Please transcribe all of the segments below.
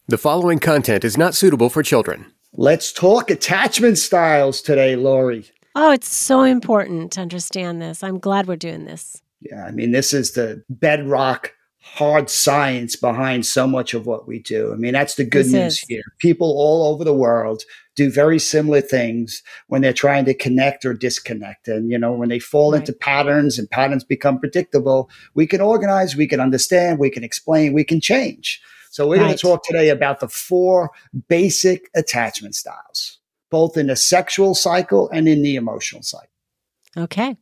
The following content is not suitable for children. Let's talk attachment styles today, Lori. Oh, it's so important to understand this. I'm glad we're doing this. Yeah, I mean, this is the bedrock, hard science behind so much of what we do. I mean, that's the good news here. People all over the world do very similar things when they're trying to connect or disconnect. And, you know, when they fall into patterns and patterns become predictable, we can organize, we can understand, we can explain, we can change. So we're going to talk today about the 4 basic attachment styles, both in the sexual cycle and in the emotional cycle. Okay.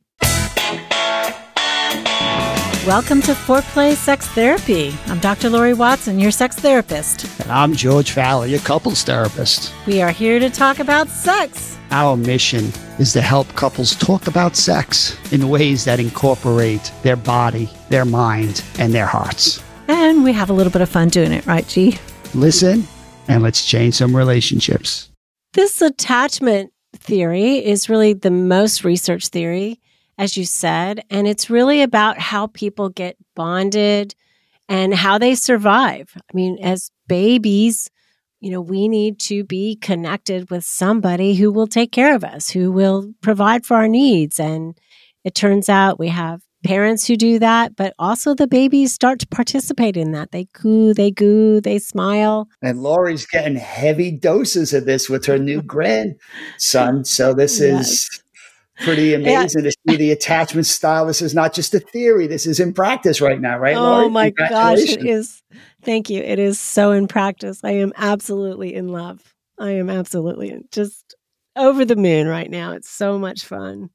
Welcome to Foreplay Sex Therapy. I'm Dr. Lori Watson, your sex therapist. And I'm George Fowler, your couples therapist. We are here to talk about sex. Our mission is to help couples talk about sex in ways that incorporate their body, their mind, and their hearts. And we have a little bit of fun doing it, right, G? Listen, and let's change some relationships. This attachment theory is really the most researched theory, as you said, and it's really about how people get bonded and how they survive. I mean, as babies, you know, we need to be connected with somebody who will take care of us, who will provide for our needs. And it turns out we have parents who do that, but also the babies start to participate in that. They coo, they goo, they smile. And Lori's getting heavy doses of this with her new grandson. So this is pretty amazing to see the attachment style. This is not just a theory. This is in practice right now, right, Lori? Oh my gosh, it is. Thank you. It is so in practice. I am absolutely in love. I am absolutely just over the moon right now. It's so much fun.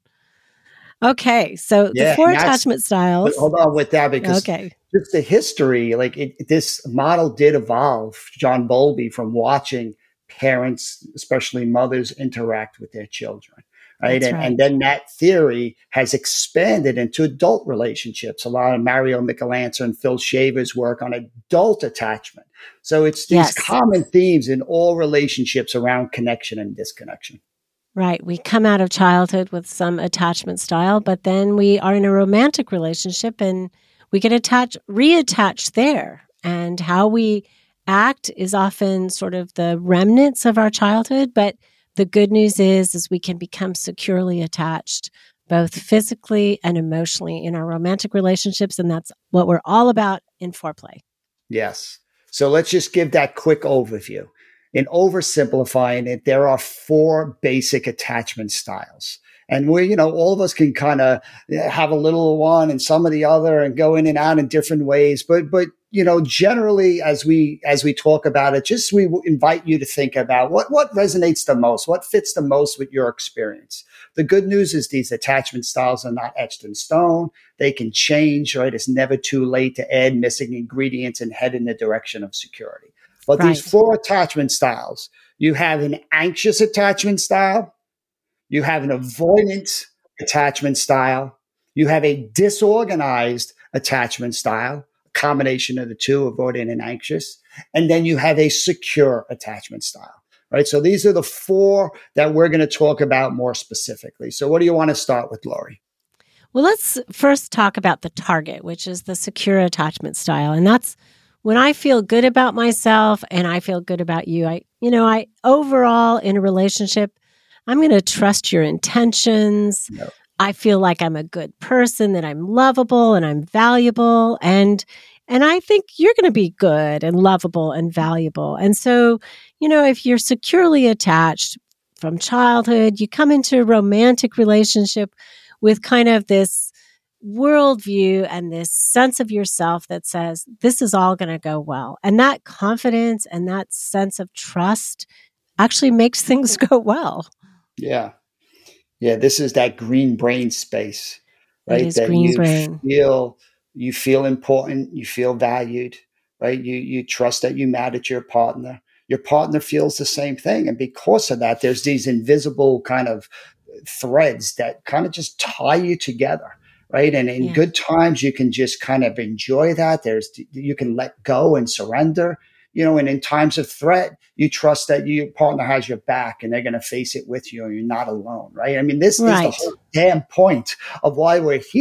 Okay, so the 4 attachment styles. Hold on with that because just the history, this model did evolve, John Bowlby, from watching parents, especially mothers, interact with their children. Right. And then that theory has expanded into adult relationships. A lot of Mario Michelanza and Phil Shaver's work on adult attachment. So it's these common themes in all relationships around connection and disconnection. Right. We come out of childhood with some attachment style, but then we are in a romantic relationship and we get reattached there. And how we act is often sort of the remnants of our childhood. But the good news is we can become securely attached, both physically and emotionally in our romantic relationships. And that's what we're all about in Foreplay. Yes. So let's just give that quick overview. In oversimplifying it, there are 4 basic attachment styles. And we, all of us can kind of have a little one and some of the other and go in and out in different ways. But generally, as we talk about it, we invite you to think about what resonates the most, what fits the most with your experience. The good news is these attachment styles are not etched in stone. They can change, right? It's never too late to add missing ingredients and head in the direction of security. But these 4 attachment styles, you have an anxious attachment style, you have an avoidant attachment style, you have a disorganized attachment style, a combination of the two, avoidant and anxious, and then you have a secure attachment style, right? So these are the 4 that we're going to talk about more specifically. So what do you want to start with, Lori? Well, let's first talk about the target, which is the secure attachment style. And that's when I feel good about myself and I feel good about you. I overall in a relationship, I'm going to trust your intentions. Yep. I feel like I'm a good person, that I'm lovable and I'm valuable. And I think you're going to be good and lovable and valuable. And so, if you're securely attached from childhood, you come into a romantic relationship with kind of this worldview and this sense of yourself that says, this is all going to go well. And that confidence and that sense of trust actually makes things go well. Yeah. Yeah. This is that green brain space, right? It is that green brain. You feel important. You feel valued, right? You trust that you matter to your partner. Your partner feels the same thing. And because of that, there's these invisible kind of threads that kind of just tie you together. Right. And in good times, you can just kind of enjoy that. You can let go and surrender, and in times of threat, you trust that your partner has your back and they're going to face it with you and you're not alone. Right. I mean, this is the whole damn point of why we're here.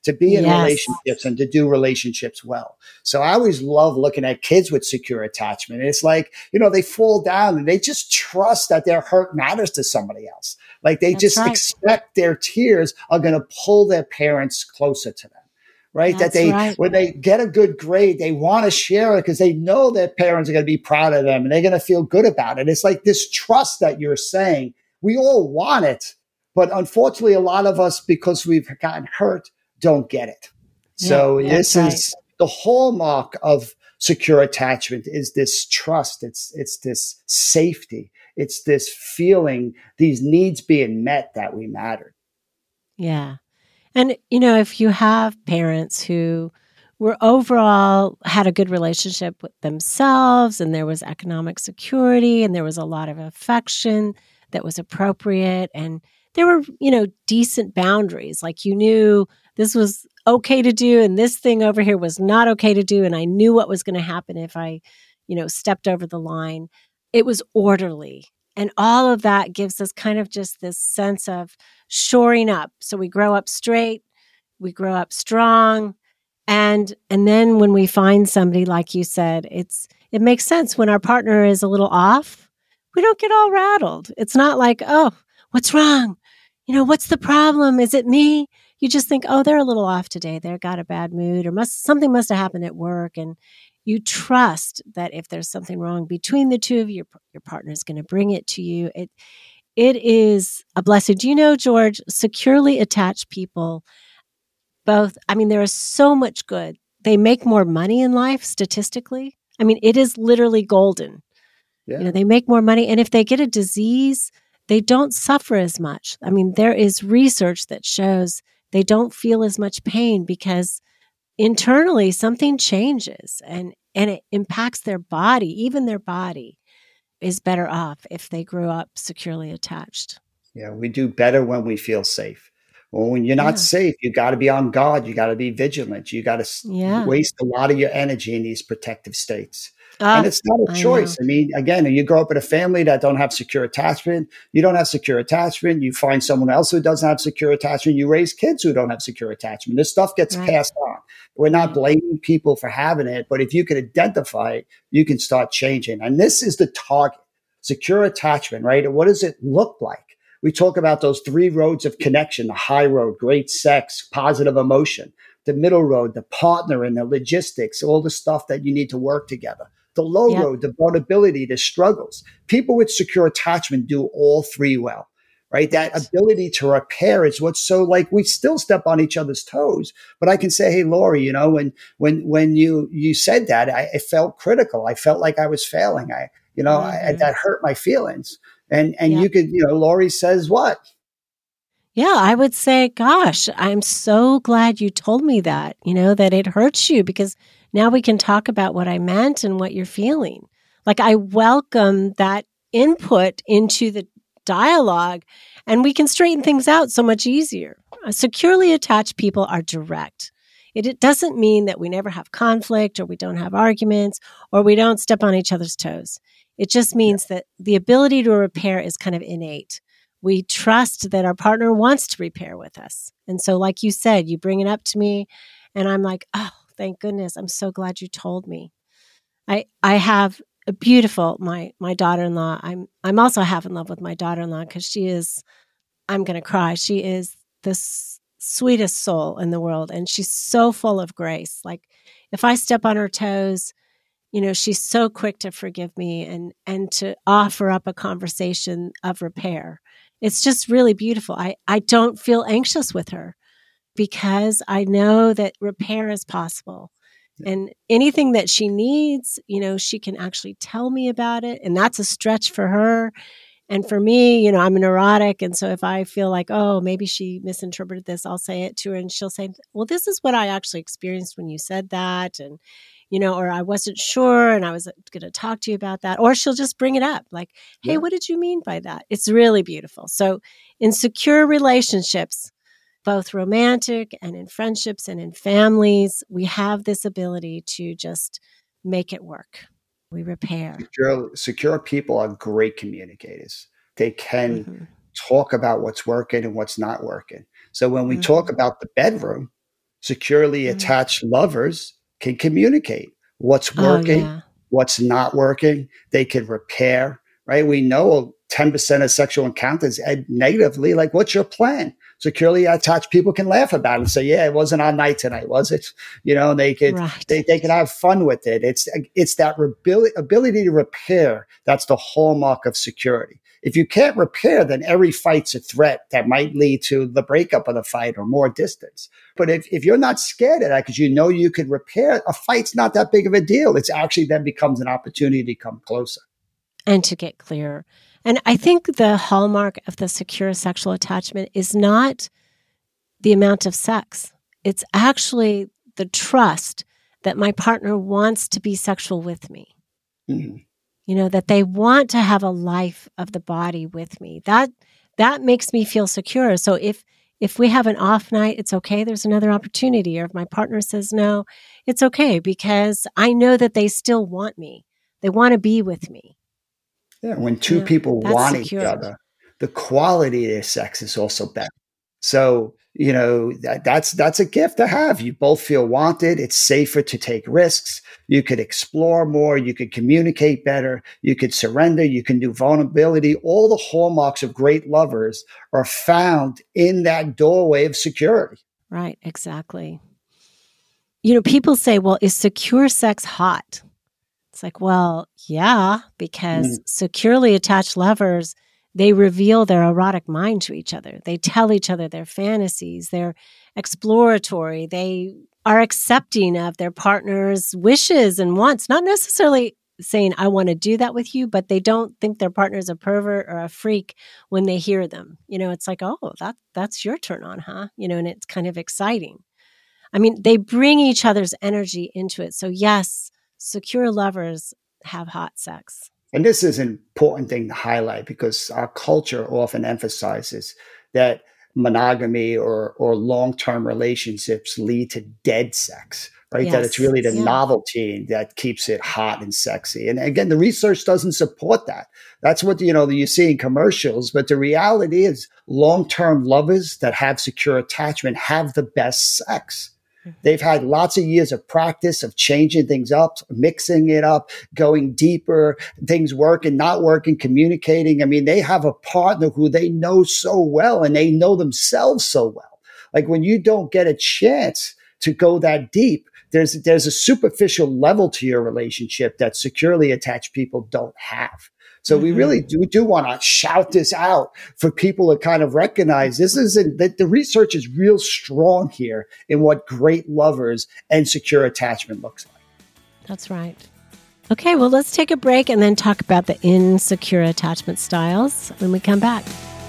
to be in Yes. relationships and to do relationships well. So I always love looking at kids with secure attachment. It's like, they fall down and they just trust that their hurt matters to somebody else. Like they That's just right. expect their tears are going to pull their parents closer to them. Right. That's right. When they get a good grade, they want to share it because they know their parents are going to be proud of them and they're going to feel good about it. It's like this trust that you're saying. We all want it, but unfortunately, a lot of us, because we've gotten hurt, don't get it. So this is the hallmark of secure attachment is this trust. It's this safety. It's this feeling, these needs being met that we matter. Yeah. And, if you have parents who were overall had a good relationship with themselves and there was economic security and there was a lot of affection that was appropriate and there were, decent boundaries, like you knew this was okay to do and this thing over here was not okay to do. And I knew what was going to happen if I, stepped over the line. It was orderly. And all of that gives us kind of just this sense of shoring up. So we grow up straight, we grow up strong. And then when we find somebody, like you said, it makes sense when our partner is a little off. We don't get all rattled. It's not like, oh, what's wrong? What's the problem? Is it me? You just think, oh, they're a little off today. They've got a bad mood or something must have happened at work. And you trust that if there's something wrong between the two of you, your partner is going to bring it to you. It is a blessing. Do you know, George, securely attached people, there is so much good. They make more money in life statistically. It is literally golden. Yeah. They make more money. And if they get a disease, they don't suffer as much. There is research that shows they don't feel as much pain because internally something changes and it impacts their body. Even their body is better off if they grew up securely attached. Yeah, we do better when we feel safe. Well, when you're not safe, you got to be on guard. You got to be vigilant. You got to waste a lot of your energy in these protective states. And it's not a choice. Again, you grow up in a family that don't have secure attachment. You don't have secure attachment. You find someone else who doesn't have secure attachment. You raise kids who don't have secure attachment. This stuff gets passed on. We're not blaming people for having it, but if you can identify it, you can start changing. And this is the target, secure attachment, right? And what does it look like? We talk about those 3 roads of connection: the high road, great sex, positive emotion; the middle road, the partner and the logistics, all the stuff that you need to work together; the low road, the vulnerability, the struggles. People with secure attachment do all 3 well, right? That ability to repair is what's so, like, we still step on each other's toes. But I can say, hey, Lori, when you said that, it felt critical. I felt like I was failing. That hurt my feelings. And you could, Lori says what? Yeah, I would say, gosh, I'm so glad you told me that, that it hurts you because now we can talk about what I meant and what you're feeling. Like, I welcome that input into the dialogue and we can straighten things out so much easier. Securely attached people are direct. It doesn't mean that we never have conflict or we don't have arguments or we don't step on each other's toes. It just means that the ability to repair is kind of innate. We trust that our partner wants to repair with us. And so, like you said, you bring it up to me and I'm like, oh, thank goodness. I'm so glad you told me. I have a beautiful, my daughter-in-law. I'm also half in love with my daughter-in-law because she is, I'm going to cry. She is the sweetest soul in the world. And she's so full of grace. Like, if I step on her toes, she's so quick to forgive me and to offer up a conversation of repair. It's just really beautiful. I don't feel anxious with her because I know that repair is possible. And anything that she needs, she can actually tell me about it. And that's a stretch for her. And for me, I'm a neurotic. And so if I feel like, oh, maybe she misinterpreted this, I'll say it to her and she'll say, well, this is what I actually experienced when you said that. And or I wasn't sure and I was going to talk to you about that. Or she'll just bring it up like, hey, what did you mean by that? It's really beautiful. So in secure relationships, both romantic and in friendships and in families, we have this ability to just make it work. We repair. Secure people are great communicators. They can talk about what's working and what's not working. So when we talk about the bedroom, Securely attached lovers can communicate what's working, what's not working. They can repair, right? We know 10% of sexual encounters end negatively. Like, what's your plan? Securely attached people can laugh about it and say, yeah, it wasn't our night tonight, was it? You know, they could, they can have fun with it. It's that ability to repair. That's the hallmark of security. If you can't repair, then every fight's a threat that might lead to the breakup of the fight or more distance. But if you're not scared of that because you know you could repair, a fight's not that big of a deal. It's actually then becomes an opportunity to come closer. And to get clearer. And I think the hallmark of the secure sexual attachment is not the amount of sex. It's actually the trust that my partner wants to be sexual with me. Mm-hmm. You know, that they want to have a life of the body with me. That makes me feel secure. So if we have an off night, it's okay. There's another opportunity. Or if my partner says no, it's okay because I know that they still want me. They want to be with me. Yeah, when two people want each other, the quality of their sex is also better. So, you know, that's a gift to have. You both feel wanted. It's safer to take risks. You could explore more. You could communicate better. You could surrender. You can do vulnerability. All the hallmarks of great lovers are found in that doorway of security. Right, exactly. You know, people say, well, is secure sex hot? It's like, well, yeah, because securely attached lovers, they reveal their erotic mind to each other. They tell each other their fantasies. They're exploratory. They are accepting of their partner's wishes and wants, not necessarily saying, I want to do that with you, but they don't think their partner's a pervert or a freak when they hear them. You know, it's like, oh, that's your turn on, huh? You know, and it's kind of exciting. I mean, they bring each other's energy into it. So yes, secure lovers have hot sex. And this is an important thing to highlight because our culture often emphasizes that monogamy or long-term relationships lead to dead sex, right? Yes. That it's really the novelty that keeps it hot and sexy. And again, the research doesn't support that. That's what, you know, you see in commercials. But the reality is long-term lovers that have secure attachment have the best sex. They've had lots of years of practice of changing things up, mixing it up, going deeper, things working, not working, communicating. I mean, they have a partner who they know so well and they know themselves so well. Like when you don't get a chance to go that deep, there's a superficial level to your relationship that securely attached people don't have. So we really do want to shout this out for people to kind of recognize that the research is real strong here in what great lovers and secure attachment looks like. That's right. Okay, well, let's take a break and then talk about the insecure attachment styles when we come back.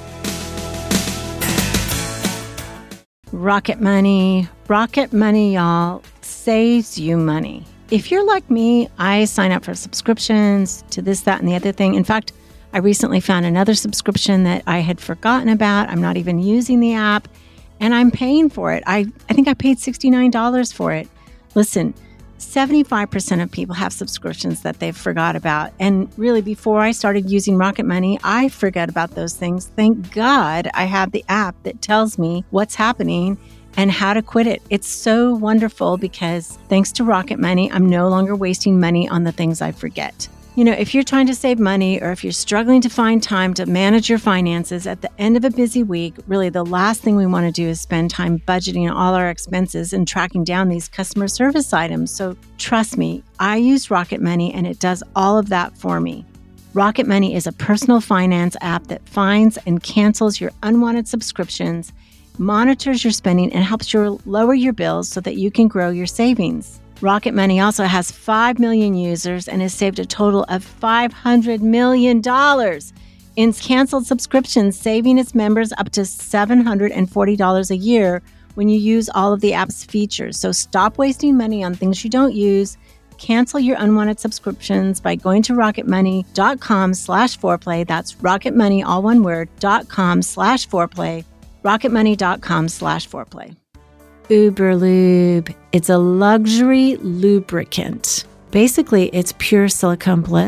Rocket Money, y'all, saves you money. If you're like me, I sign up for subscriptions to this, that, and the other thing. In fact, I recently found another subscription that I had forgotten about. I'm not even using the app, and I'm paying for it. I think I paid $69 for it. Listen, 75% of people have subscriptions that they've forgot about. And really, before I started using Rocket Money, I forgot about those things. Thank God I have the app that tells me what's happening and how to quit it. It's so wonderful because thanks to Rocket Money, I'm no longer wasting money on the things I forget. You know, if you're trying to save money or if you're struggling to find time to manage your finances at the end of a busy week, really the last thing we want to do is spend time budgeting all our expenses and tracking down these customer service items. So trust me, I use Rocket Money and it does all of that for me. Rocket Money is a personal finance app that finds and cancels your unwanted subscriptions, monitors your spending, and helps you lower your bills so that you can grow your savings. Rocket Money also has 5 million users and has saved a total of $500 million in canceled subscriptions, saving its members up to $740 a year when you use all of the app's features. So stop wasting money on things you don't use. Cancel your unwanted subscriptions by going to rocketmoney.com/foreplay. That's rocketmoney, all one word, .com/foreplay. rocketmoney.com/foreplay. Uberlube. It's a luxury lubricant. Basically, it's pure silicone bliss.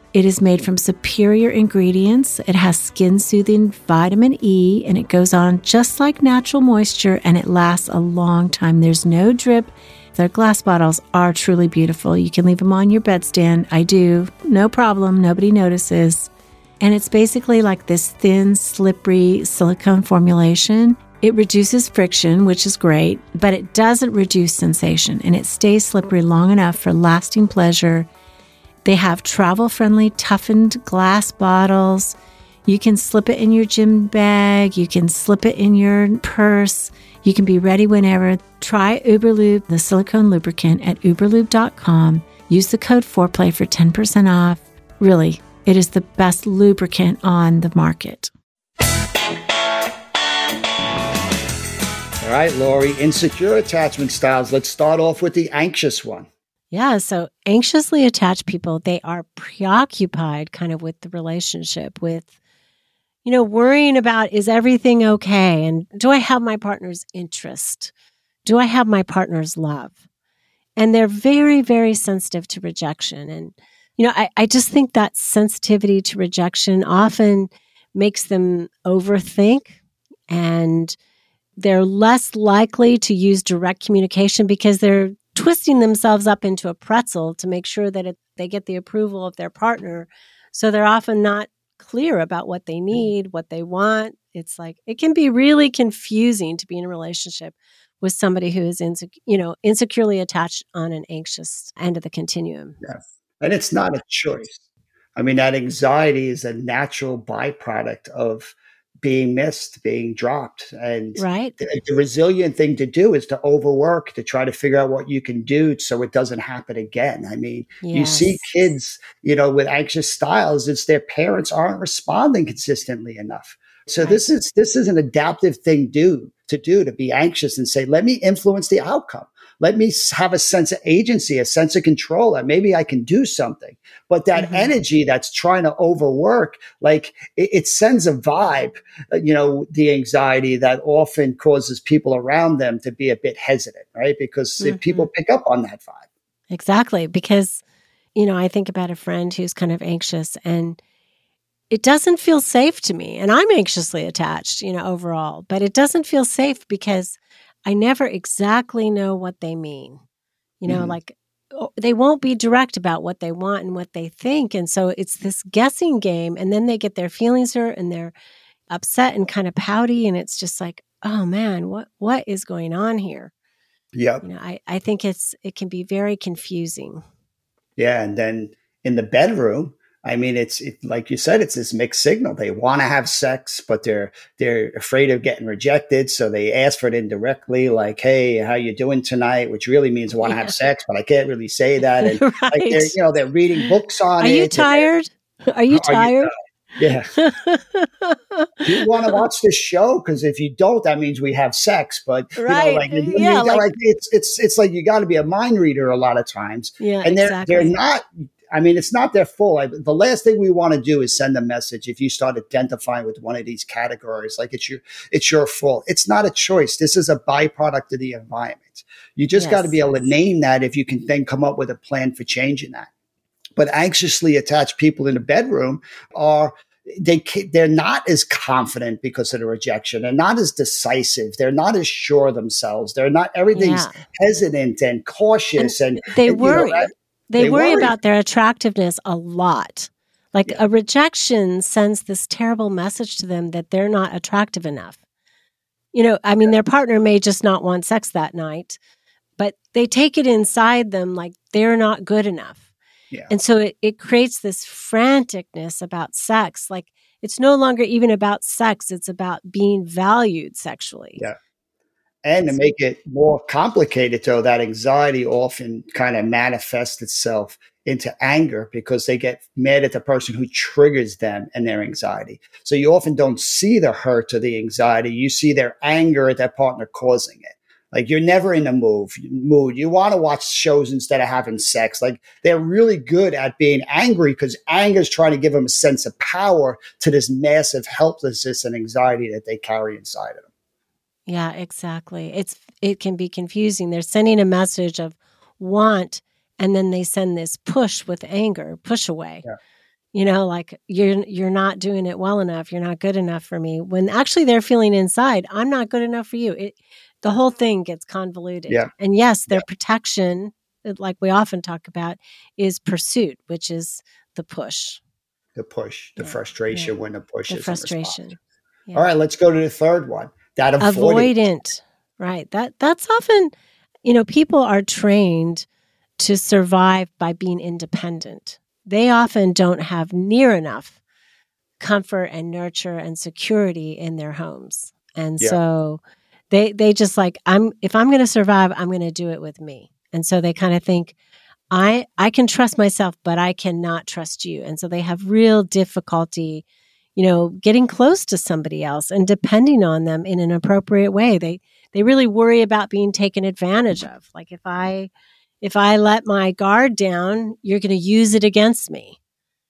It is made from superior ingredients. It has skin-soothing vitamin E, and it goes on just like natural moisture, and it lasts a long time. There's no drip. Their glass bottles are truly beautiful. You can leave them on your bedstand. I do. No problem. Nobody notices. And it's basically like this thin, slippery silicone formulation. It reduces friction, which is great, but it doesn't reduce sensation, and it stays slippery long enough for lasting pleasure. They have travel-friendly, toughened glass bottles. You can slip it in your gym bag. You can slip it in your purse. You can be ready whenever. Try Uberlube, the silicone lubricant, at uberlube.com. Use the code FOREPLAY for 10% off. Really, it is the best lubricant on the market. All right, Lori, insecure attachment styles. Let's start off with the anxious one. Yeah, so anxiously attached people, they are preoccupied kind of with the relationship, with, worrying about, is everything okay? And do I have my partner's interest? Do I have my partner's love? And they're very, very sensitive to rejection. And, I just think that sensitivity to rejection often makes them overthink, and they're less likely to use direct communication because they're twisting themselves up into a pretzel to make sure that they get the approval of their partner. So they're often not clear about what they need, what they want. It's like, it can be really confusing to be in a relationship with somebody who is insecurely attached on an anxious end of the continuum. Yeah. And it's not a choice. I mean, that anxiety is a natural byproduct of being missed, being dropped. And right. The resilient thing to do is to overwork, to try to figure out what you can do so it doesn't happen again. I mean, You see kids, with anxious styles, it's their parents aren't responding consistently enough. So right. This is an adaptive thing to be anxious and say, let me influence the outcome. Let me have a sense of agency, a sense of control, and maybe I can do something. But that energy that's trying to overwork, like it sends a vibe, the anxiety that often causes people around them to be a bit hesitant, right? Because if people pick up on that vibe. Exactly. Because, I think about a friend who's kind of anxious, and it doesn't feel safe to me. And I'm anxiously attached, overall, but it doesn't feel safe because I never exactly know what they mean. Like they won't be direct about what they want and what they think. And so it's this guessing game. And then they get their feelings hurt and they're upset and kind of pouty. And it's just like, oh man, what is going on here? Yeah. I think it can be very confusing. Yeah. And then in the bedroom, I mean, it's like you said, it's this mixed signal. They want to have sex, but they're afraid of getting rejected. So they ask for it indirectly, like, hey, how you doing tonight? Which really means I want to have sex, but I can't really say that. And right. they're reading books on it. Are you tired? Are you tired? Yeah. Do you want to watch this show? Because if you don't, that means we have sex. But right. It's like you got to be a mind reader a lot of times. Yeah, and exactly. they're not. I mean, it's not their fault. The last thing we want to do is send a message if you start identifying with one of these categories, like it's your fault. It's not a choice. This is a byproduct of the environment. You just got to be able to name that if you can then come up with a plan for changing that. But anxiously attached people in the bedroom they're not as confident because of the rejection. They're not as decisive. They're not as sure of themselves. They're not, everything's hesitant and cautious. And they worry. They worry about their attractiveness a lot. Like a rejection sends this terrible message to them that they're not attractive enough. Their partner may just not want sex that night, but they take it inside them like they're not good enough. Yeah. And so it creates this franticness about sex. Like it's no longer even about sex. It's about being valued sexually. Yeah. And to make it more complicated, though, that anxiety often kind of manifests itself into anger because they get mad at the person who triggers them and their anxiety. So you often don't see the hurt or the anxiety. You see their anger at their partner causing it. Like you're never in a mood. You want to watch shows instead of having sex. Like they're really good at being angry because anger is trying to give them a sense of power to this massive helplessness and anxiety that they carry inside of them. Yeah, exactly. It can be confusing. They're sending a message of want, and then they send this push with anger, push away. Like you're not doing it well enough. You're not good enough for me. When actually they're feeling inside, I'm not good enough for you. The whole thing gets convoluted. Yeah. And yes, their protection, like we often talk about, is pursuit, which is the push. The push, the frustration when the push is frustration. Yeah. All right, let's go to the third one. That avoidant. Right. That's often, people are trained to survive by being independent. They often don't have near enough comfort and nurture and security in their homes. And so they just like, if I'm going to survive, I'm going to do it with me. And so they kind of think, I can trust myself, but I cannot trust you. And so they have real difficulty, getting close to somebody else and depending on them in an appropriate way. They really worry about being taken advantage of. Like if I let my guard down, you're going to use it against me,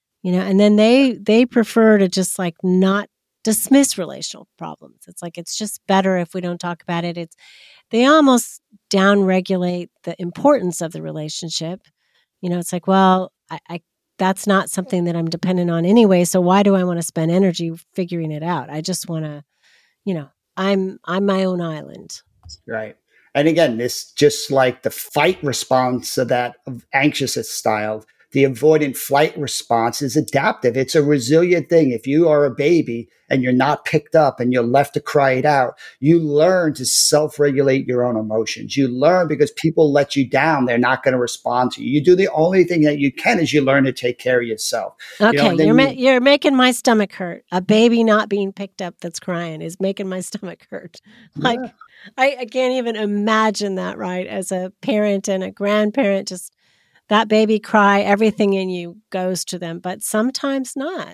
and then they prefer to just like not dismiss relational problems. It's like, it's just better if we don't talk about it. They almost downregulate the importance of the relationship. It's like, well, I that's not something that I'm dependent on anyway. So why do I want to spend energy figuring it out? I just want to, I'm my own island. Right. And again, this just like the fight response of that anxious style, the avoidant flight response is adaptive. It's a resilient thing. If you are a baby and you're not picked up and you're left to cry it out, you learn to self-regulate your own emotions. You learn because people let you down, they're not going to respond to you. You do the only thing that you can is you learn to take care of yourself. Okay, you're making my stomach hurt. A baby not being picked up that's crying is making my stomach hurt. Like, I can't even imagine that, right? As a parent and a grandparent, just that baby cry, everything in you goes to them, but sometimes not.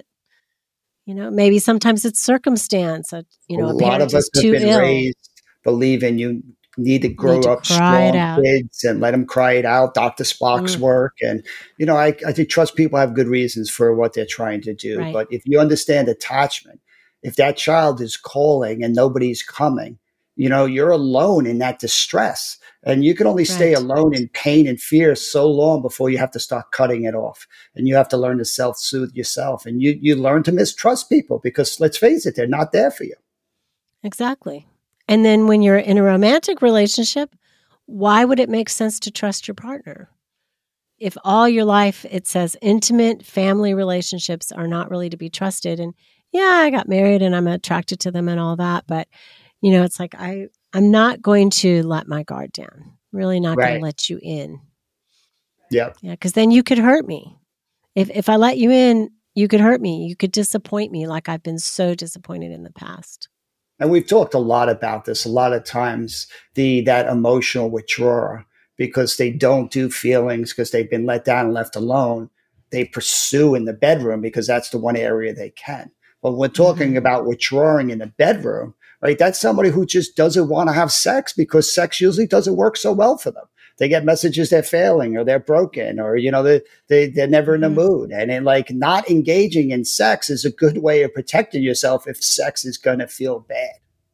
Maybe sometimes it's circumstance. A lot of us have been raised believing you need to grow up strong kids and let them cry it out. Dr. Spock's work. And, I think trust people have good reasons for what they're trying to do. Right. But if you understand attachment, if that child is calling and nobody's coming, you're alone in that distress. And you can only stay alone in pain and fear so long before you have to start cutting it off. And you have to learn to self-soothe yourself. And you learn to mistrust people because, let's face it, they're not there for you. Exactly. And then when you're in a romantic relationship, why would it make sense to trust your partner? If all your life it says intimate family relationships are not really to be trusted. And I got married and I'm attracted to them and all that. But, it's like I'm not going to let my guard down. Really not going to let you in. Yeah, because then you could hurt me. If I let you in, you could hurt me. You could disappoint me like I've been so disappointed in the past. And we've talked a lot about this. A lot of times, that emotional withdrawal, because they don't do feelings because they've been let down and left alone, they pursue in the bedroom because that's the one area they can. But when we're talking about withdrawing in the bedroom, right? That's somebody who just doesn't want to have sex because sex usually doesn't work so well for them. They get messages they're failing or they're broken or, they're never in the mood. And not engaging in sex is a good way of protecting yourself if sex is going to feel bad.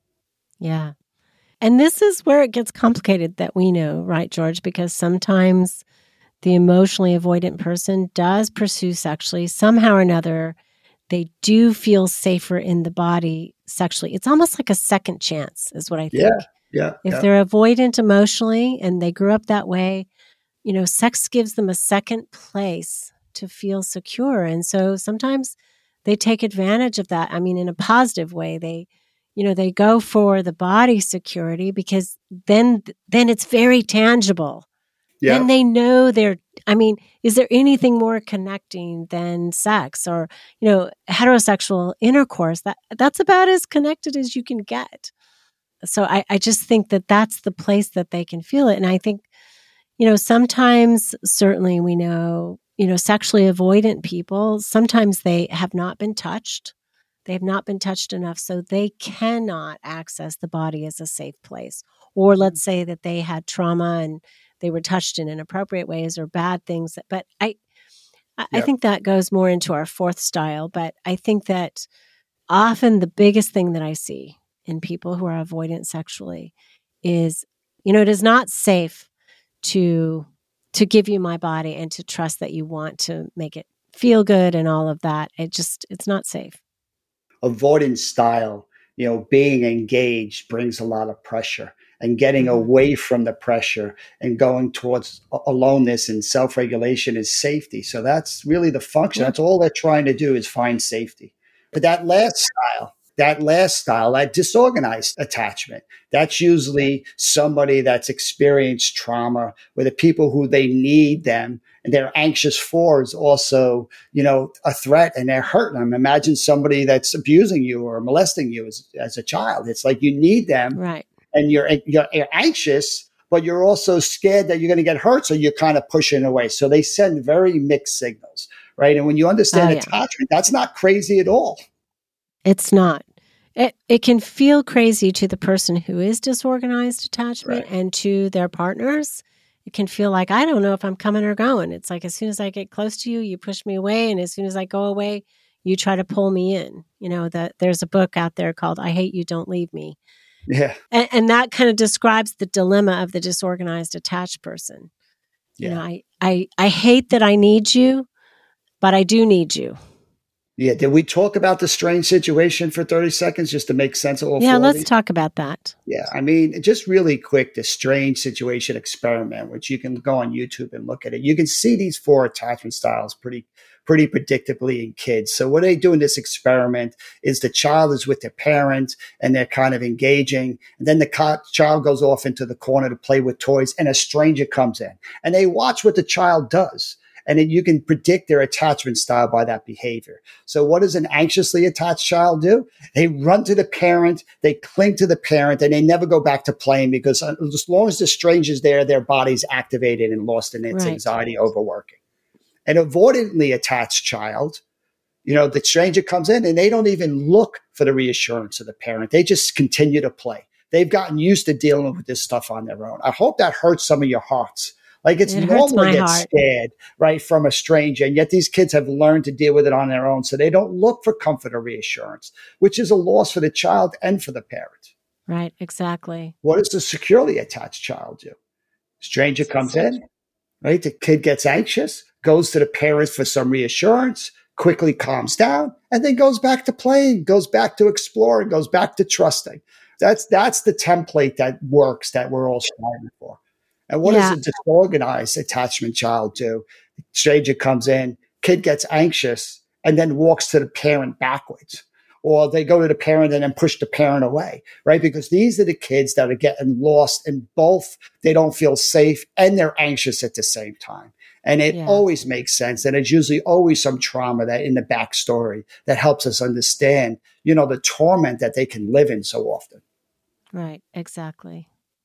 Yeah. And this is where it gets complicated that we know, right, George? Because sometimes the emotionally avoidant person does pursue sexually. Somehow or another, they do feel safer in the body sexually. It's almost like a second chance is what I think. Yeah. If they're avoidant emotionally and they grew up that way, sex gives them a second place to feel secure. And so sometimes they take advantage of that. I mean, in a positive way, they go for the body security because then it's very tangible. Yeah. Then they know is there anything more connecting than sex or, heterosexual intercourse? That's about as connected as you can get. So I just think that that's the place that they can feel it. And I think, sometimes certainly we know, sexually avoidant people, sometimes they have not been touched. They have not been touched enough, so they cannot access the body as a safe place. Or let's say that they had trauma and they were touched in inappropriate ways or bad things. But I think that goes more into our fourth style. But I think that often the biggest thing that I see in people who are avoidant sexually is, it is not safe to give you my body and to trust that you want to make it feel good and all of that. It's not safe. Avoidance style, being engaged brings a lot of pressure, and getting away from the pressure and going towards aloneness and self-regulation is safety. So that's really the function. That's all they're trying to do, is find safety. But that last style, that disorganized attachment, that's usually somebody that's experienced trauma, where the people who they need them and they're anxious for is also, a threat, and they're hurting them. Imagine somebody that's abusing you or molesting you as a child. It's like you need them. Right. And you're anxious, but you're also scared that you're going to get hurt. So you're kind of pushing away. So they send very mixed signals, right? And when you understand attachment, that's not crazy at all. It's not. It can feel crazy to the person who is disorganized attachment, right, and to their partners. It can feel like, I don't know if I'm coming or going. It's like, as soon as I get close to you, you push me away. And as soon as I go away, you try to pull me in. That there's a book out there called I Hate You, Don't Leave Me. Yeah. And that kind of describes the dilemma of the disorganized attached person. Yeah. I hate that I need you, but I do need you. Yeah. Did we talk about the strange situation for 30 seconds just to make sense of all Yeah, four let's of these? talk about that. Yeah. I mean, just really quick, the strange situation experiment, which you can go on YouTube and look at it. You can see these 4 attachment styles pretty predictably in kids. So what they do in this experiment is the child is with their parent and they're kind of engaging. And then the child goes off into the corner to play with toys, and a stranger comes in, and they watch what the child does. And then you can predict their attachment style by that behavior. So what does an anxiously attached child do? They run to the parent, they cling to the parent, and they never go back to playing, because as long as the stranger's there, their body's activated and lost in its anxiety overworking. An avoidantly attached child, the stranger comes in and they don't even look for the reassurance of the parent. They just continue to play. They've gotten used to dealing with this stuff on their own. I hope that hurts some of your hearts. Like, it's normal to get scared, right, from a stranger. And yet these kids have learned to deal with it on their own. So they don't look for comfort or reassurance, which is a loss for the child and for the parent. Right, exactly. What does the securely attached child do? Stranger comes in, right? The kid gets anxious, goes to the parents for some reassurance, quickly calms down, and then goes back to playing, goes back to exploring, goes back to trusting. That's the template that works, that we're all striving for. And what does a disorganized attachment child do? Stranger comes in, kid gets anxious, and then walks to the parent backwards. Or they go to the parent and then push the parent away, right? Because these are the kids that are getting lost in both. They don't feel safe and they're anxious at the same time. And it always makes sense. And it's usually always some trauma that in the backstory that helps us understand, the torment that they can live in so often. Right, exactly.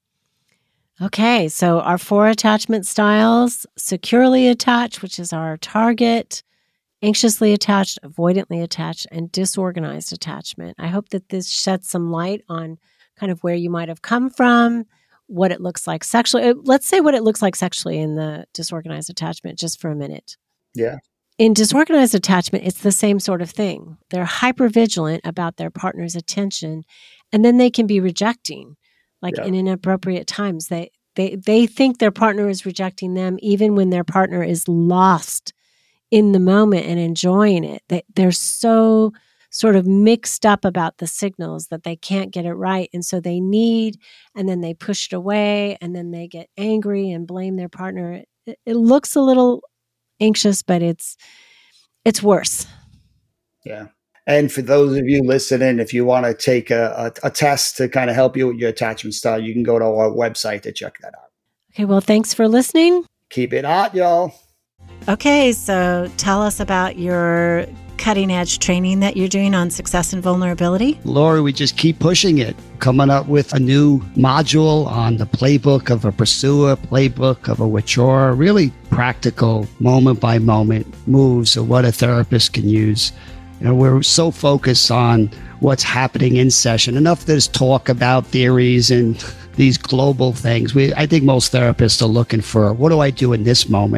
Okay, so our 4 attachment styles: securely attached, which is our target, anxiously attached, avoidantly attached, and disorganized attachment. I hope that this sheds some light on kind of where you might have come from, what it looks like sexually. Let's say what it looks like sexually in the disorganized attachment just for a minute. Yeah. In disorganized attachment, it's the same sort of thing. They're hypervigilant about their partner's attention, and then they can be rejecting. In inappropriate times, they think their partner is rejecting them, even when their partner is lost in the moment and enjoying it. They're so sort of mixed up about the signals that they can't get it right. And so they need, and then they push it away, and then they get angry and blame their partner. It looks a little anxious, but it's worse. Yeah. And for those of you listening, if you want to take a test to kind of help you with your attachment style, you can go to our website to check that out. Okay, well, thanks for listening. Keep it hot, y'all. Okay, so tell us about your cutting edge training that you're doing on success and vulnerability. Lori, we just keep pushing it, coming up with a new module on the playbook of a pursuer, playbook of a withdrawer, really practical moment by moment moves of what a therapist can use. We're so focused on what's happening in session. Enough there's talk about theories and these global things. I think most therapists are looking for, what do I do in this moment?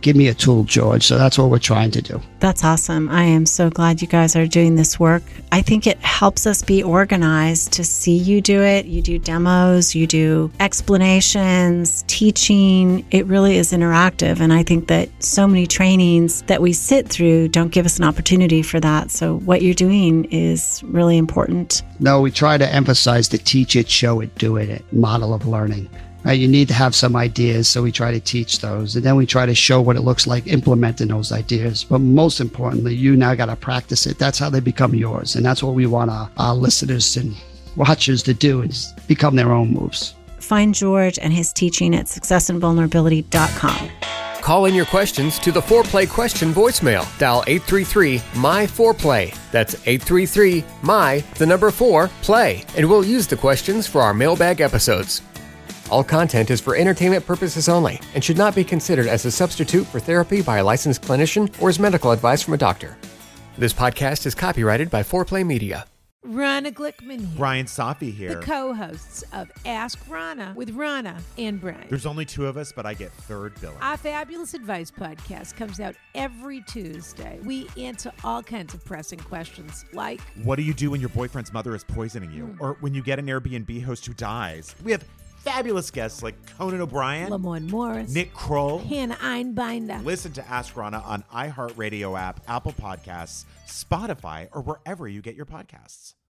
give me a tool, George. So that's what we're trying to do. That's awesome. I am so glad you guys are doing this work. I think it helps us be organized to see you do it. You do demos, you do explanations, teaching. It really is interactive. And I think that so many trainings that we sit through don't give us an opportunity for that. So what you're doing is really important. No, we try to emphasize the teach it, show it, do it model of learning. Right? You need to have some ideas, so we try to teach those. And then we try to show what it looks like implementing those ideas. But most importantly, you now got to practice it. That's how they become yours. And that's what we want our listeners and watchers to do, is become their own moves. Find George and his teaching at successandvulnerability.com. Call in your questions to the 4Play question voicemail. Dial 833-MY-4Play. That's 833-MY-4-PLAY. And we'll use the questions for our mailbag episodes. All content is for entertainment purposes only and should not be considered as a substitute for therapy by a licensed clinician or as medical advice from a doctor. This podcast is copyrighted by 4Play Media. Rana Glickman here. Brian Safi here. The co-hosts of Ask Rana with Rana and Brian. There's only two of us, but I get third billing. Our Fabulous Advice podcast comes out every Tuesday. We answer all kinds of pressing questions like, what do you do when your boyfriend's mother is poisoning you? Or when you get an Airbnb host who dies? We have fabulous guests like Conan O'Brien, Lamorne Morris, Nick Kroll, Hannah Einbinder. Listen to Ask Rana on iHeartRadio app, Apple Podcasts, Spotify, or wherever you get your podcasts.